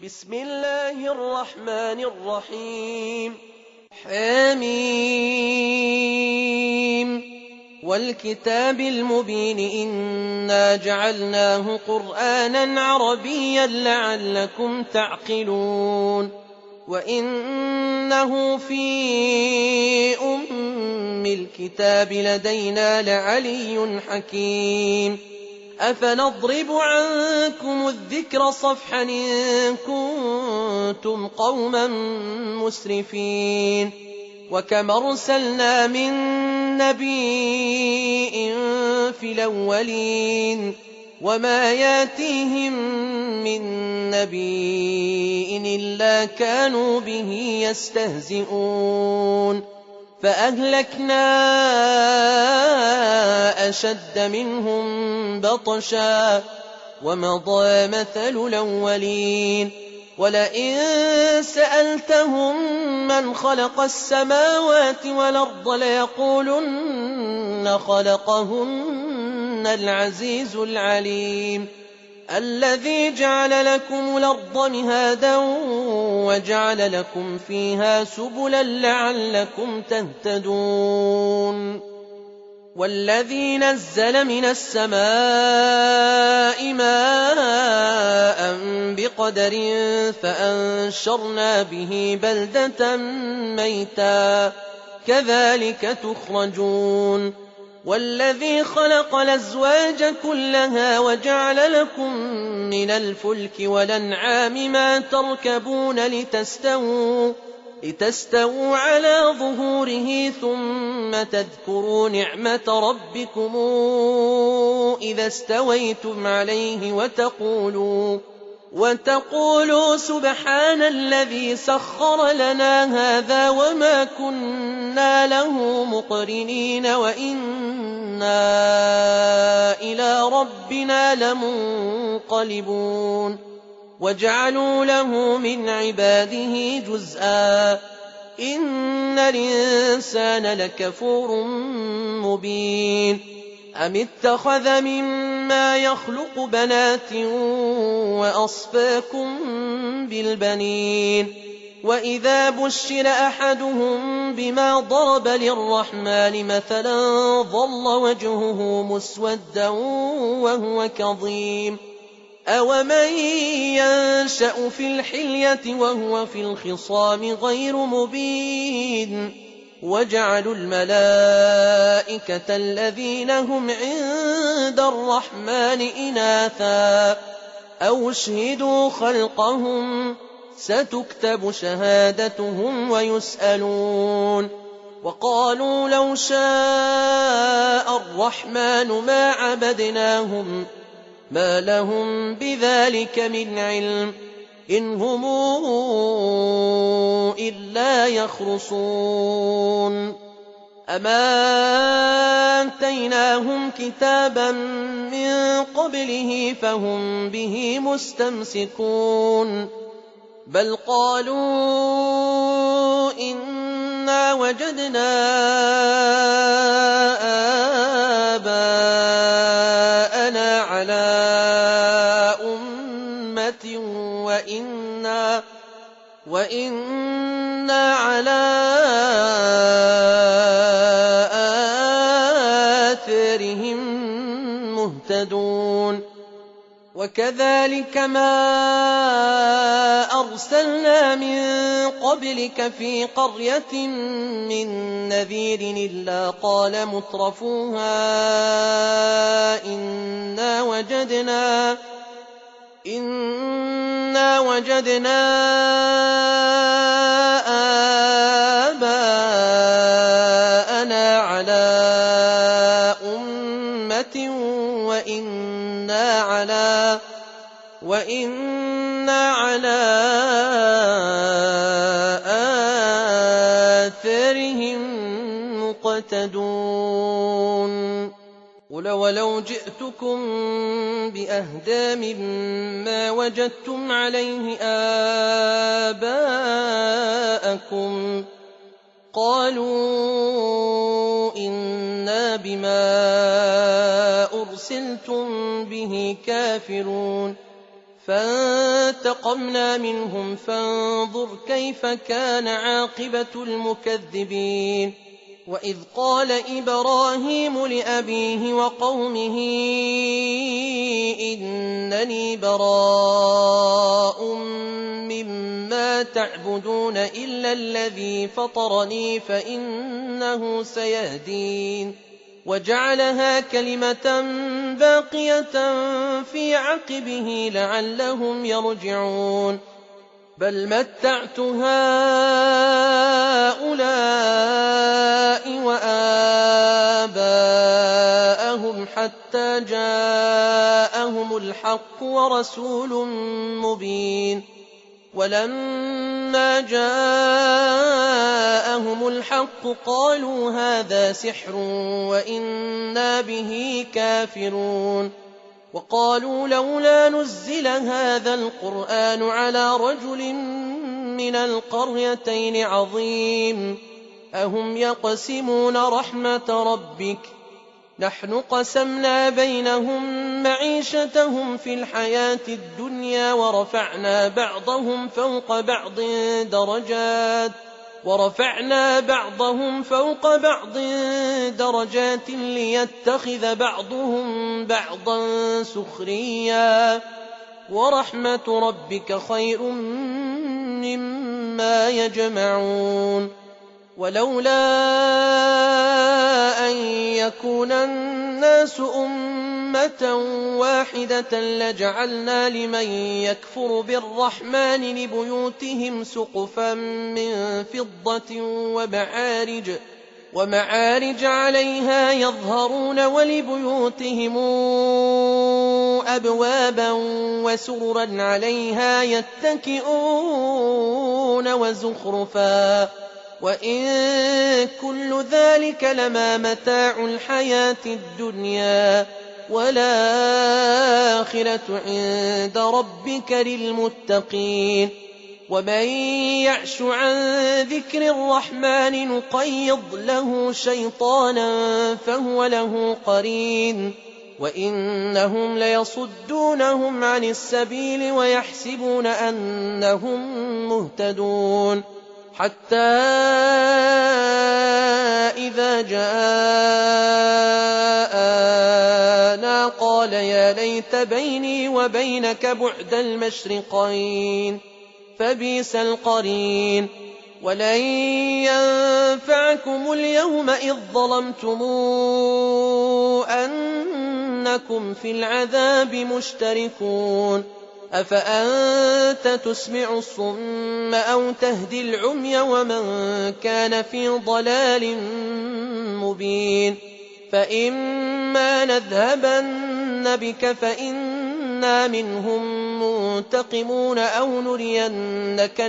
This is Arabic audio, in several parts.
بسم الله الرحمن الرحيم حميم والكتاب المبين إنا جعلناه قرآنا عربيا لعلكم تعقلون وإنه في أم الكتاب لدينا لعلي حكيم أفنضرب عنكم الذكر صفحا إن كنتم قوما مسرفين وكم أرسلنا من نبي في الأولين وما ياتيهم من نبي إلا كانوا به يستهزئون فأهلكنا أشد منهم بطشا ومضى مثل الأولين ولئن سألتهم من خلق السماوات والأرض ليقولن خلقهن العزيز العليم الذي جعل لكم الأرض مهادا وجعل لكم فيها سبلا لعلكم تهتدون والذي نزل من السماء ماء بقدر فأنشرنا به بلدة ميتا كذلك تخرجون والذي خلق الأزواج كلها وجعل لكم من الفلك والأنعام ما تركبون لتستووا على ظهوره ثم تذكروا نعمة ربكم إذا استويتم عليه وتقولوا سبحان الذي سخر لنا هذا وما كنا له مقرنين وإنا إلى ربنا لمنقلبون وجعلوا له من عباده جزءا إن الإنسان لكفور مبين أم اتخذ مما يخلق بنات وأصفاكم بالبنين وإذا بشر أحدهم بما ضرب للرحمن مثلا ظل وجهه مسودا وهو كظيم أومن ينشأ في الحلية وهو في الخصام غير مبين وجعلوا الملائكة الذين هم عند الرحمن إناثا أو اشهدوا خلقهم ستكتب شهادتهم ويسألون وقالوا لو شاء الرحمن ما عبدناهم ما لهم بذلك من علم إن هم إلا يخرصون أما آتيناهم كتابا من قبله فهم به مستمسكون بل قالوا إنا وجدنا آباءنا على أمة وإنا على آثارهم مهتدون وكذلك ما أرسلنا من قبلك في قرية من نذير إلا قال مترفوها إنا وجدنا آباءنا على أمة وإنا على آثارهم مقتدون قل ولو جئتكم بأهدى مما وجدتم عليه آباءكم قالوا إنا بما أرسلتم به كافرون فانتقمنا منهم فانظر كيف كان عاقبة المكذبين وإذ قال إبراهيم لأبيه وقومه إنني براء مما تعبدون إلا الذي فطرني فإنه سيهدين وجعلها كلمة باقية في عقبه لعلهم يرجعون بل متعت هؤلاء وآباءهم حتى جاءهم الحق ورسول مبين ولما جاءهم الحق قالوا هذا سحر وإنا به كافرون وقالوا لولا نزل هذا القرآن على رجل من القريتين عظيم أهم يقسمون رحمة ربك نحن قسمنا بينهم معيشتهم في الحياة الدنيا ورفعنا بعضهم فوق بعض درجات ليتخذ بعضهم بعضا سخريا ورحمة ربك خير مما يجمعون ولولا أن يكون الناس أمة واحدة لجعلنا لمن يكفر بالرحمن لبيوتهم سقفا من فضة ومعارج عليها يظهرون ولبيوتهم أبوابا وسررا عليها يتكئون وزخرفا وإن كل ذلك لما متاع الحياة الدنيا والآخرة عند ربك للمتقين ومن يعش عن ذكر الرحمن نقيض له شيطانا فهو له قرين وإنهم ليصدونهم عن السبيل ويحسبون أنهم مهتدون حتى إذا جاءنا قال يا ليت بيني وبينك بعد المشرقين فبئس القرين ولن ينفعكم اليوم إذ ظلمتم أنكم في العذاب مشتركون أفأنت تسمع الصم أو تهدي العمي ومن كان في ضلال مبين فإما نذهبن بك فإنا منهم منتقمون أو نرينك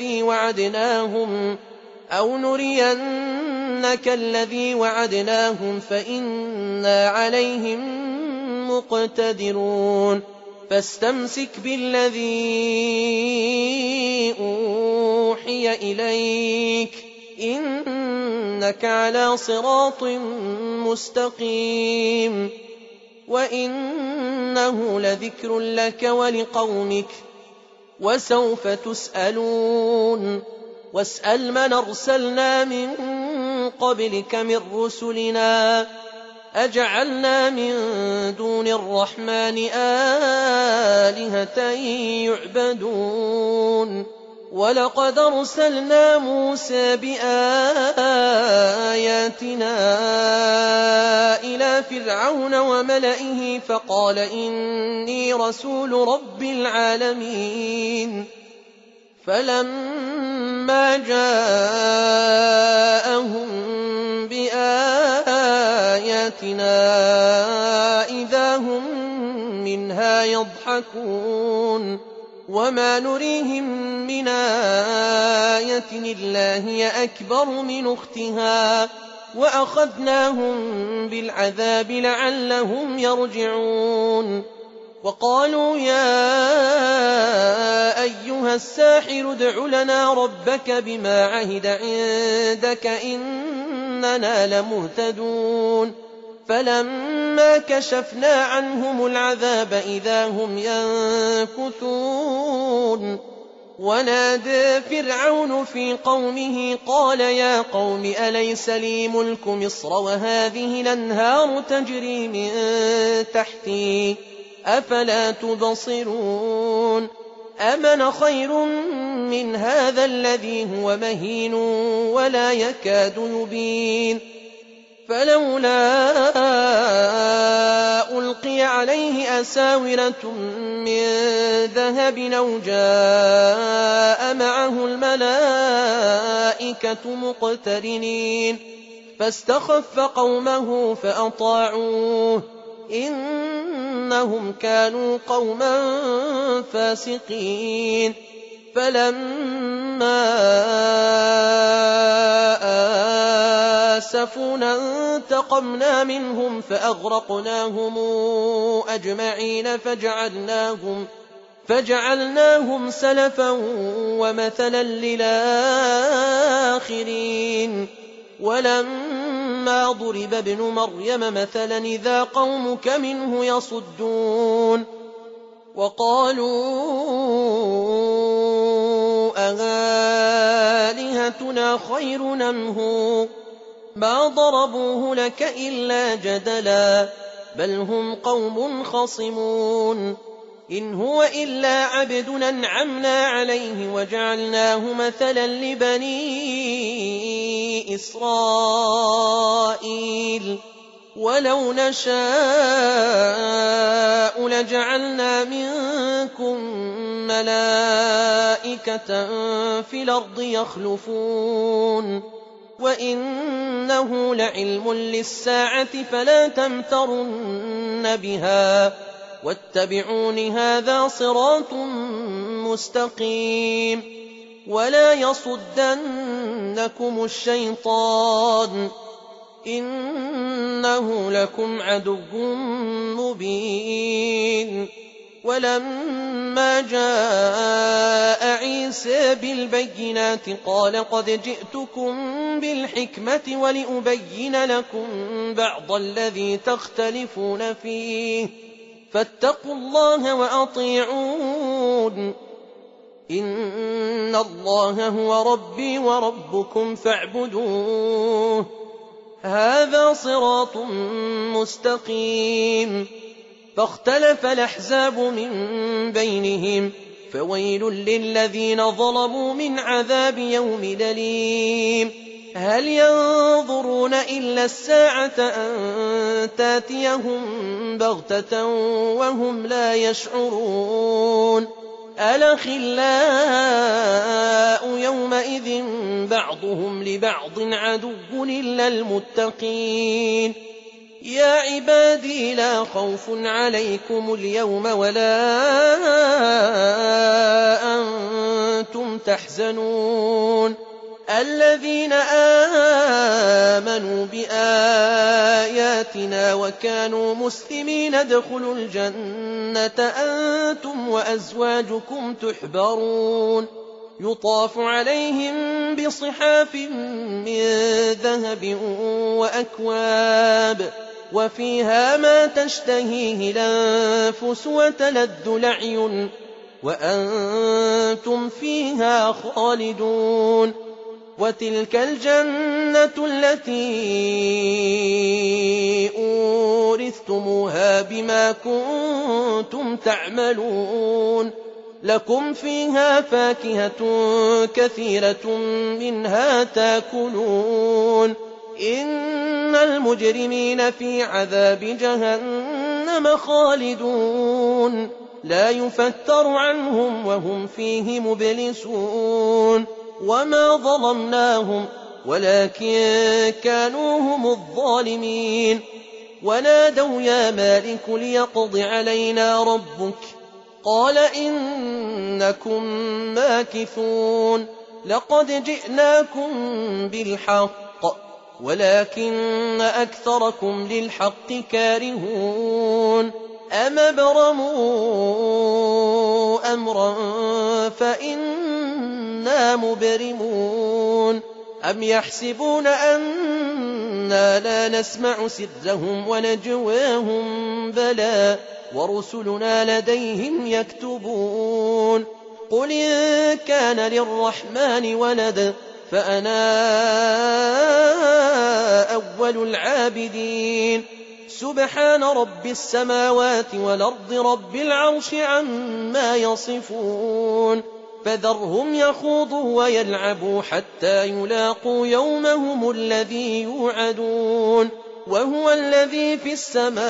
الذي وعدناهم فإنا عليهم مقتدرون فاستمسك بالذي أوحي إليك إنك على صراط مستقيم وإنه لذكر لك ولقومك وسوف تسألون واسأل من أرسلنا من قبلك من رسلنا أجعلنا من دون الرحمن آلهة يعبدون ولقد أرسلنا موسى بآياتنا إلى فرعون وملئه فقال إني رسول رب العالمين فلما جاءهم بآياتنا إذا هم منها يضحكون وما نريهم من آية إلا هي أكبر من أختها وأخذناهم بالعذاب لعلهم يرجعون وقالوا يا أيها الساحر ادع لنا ربك بما عهد عندك إننا لمهتدون فلما كشفنا عنهم العذاب إذا هم ينكثون ونادى فرعون في قومه قال يا قوم أليس لي ملك مصر وهذه الأنهار تجري من تحتي أفلا تبصرون أمن خير من هذا الذي هو مهين ولا يكاد يبين فلولا ألقي عليه أساورة من ذهب أو جاء معه الملائكة مقترنين فاستخف قومه فأطاعوه إنهم كانوا قوما فاسقين فلما آسفونا انتقمنا منهم فأغرقناهم أجمعين فجعلناهم سلفا ومثلا للآخرين ولما ضرب ابن مريم مثلا إذا قومك منه يصدون وقالوا أآلهتنا خير أم هو ما ضربوه لك إلا جدلا بل هم قوم خصمون إن هو إلا عبد أنعمنا عليه وجعلناه مثلا لبني إسرائيل ولو نشاء لجعلنا منكم ملائكة في الأرض يخلفون وإنه لعلم للساعة فلا تمترن بها واتبعون هذا صراط مستقيم ولا يصدنكم الشيطان إنه لكم عدو مبين ولما جاء عيسى بالبينات قال قد جئتكم بالحكمة ولأبين لكم بعض الذي تختلفون فيه فاتقوا الله وأطيعون إن الله هو ربي وربكم فاعبدوه هذا صراط مستقيم فاختلف الأحزاب من بينهم فويل للذين ظلموا من عذاب يوم أليم هل ينظرون إلا الساعة أن تاتيهم بغتة وهم لا يشعرون الأخلاء يومئذ بعضهم لبعض عدو إلا المتقين يا عبادي لا خوف عليكم اليوم ولا أنتم تحزنون الذين آمنوا بآياتنا وكانوا مسلمين ادخلوا الجنة أنتم وأزواجكم تحبرون يطاف عليهم بصحاف من ذهب وأكواب وفيها ما تشتهيه الأنفس وتلذ الأعين وأنتم فيها خالدون وتلك الجنة التي أورثتموها بما كنتم تعملون لكم فيها فاكهة كثيرة منها تاكلون إن المجرمين في عذاب جهنم خالدون لا يفتر عنهم وهم فيه مبلسون وما ظلمناهم ولكن كانوا هم الظالمين ونادوا يا مالك ليقض علينا ربك قال إنكم ماكثون لقد جئناكم بالحق ولكن أكثركم للحق كارهون أم ابرموا أمرا فإنا مبرمون أم يحسبون أن إنا لا نسمع سرهم ونجواهم بلى ورسلنا لديهم يكتبون قل إن كان للرحمن ولد فأنا أول العابدين سبحان رب السماوات والأرض رب العرش عما يصفون فذرهم يخوضوا ويلعبوا حتى يلاقوا يومهم الذي يوعدون وهو الذي في السماء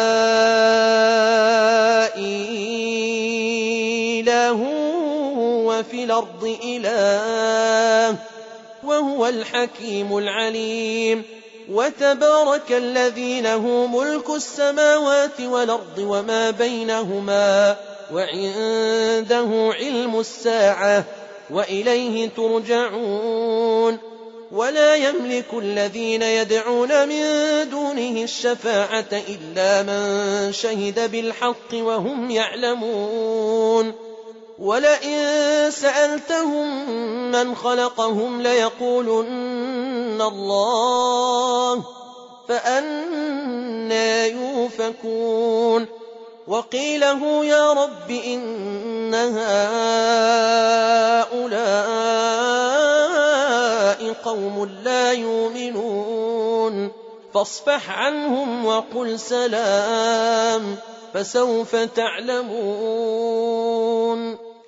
إله وفي الأرض إله وهو الحكيم العليم وتبارك الذي له ملك السماوات والأرض وما بينهما وعنده علم الساعة وإليه ترجعون ولا يملك الذين يدعون من دونه الشفاعة إلا من شهد بالحق وهم يعلمون ولئن سألتهم من خلقهم ليقولن الله فأنى يؤفكون وقيله يا رب إن هؤلاء قوم لا يؤمنون فاصفح عنهم وقل سلام فسوف تعلمون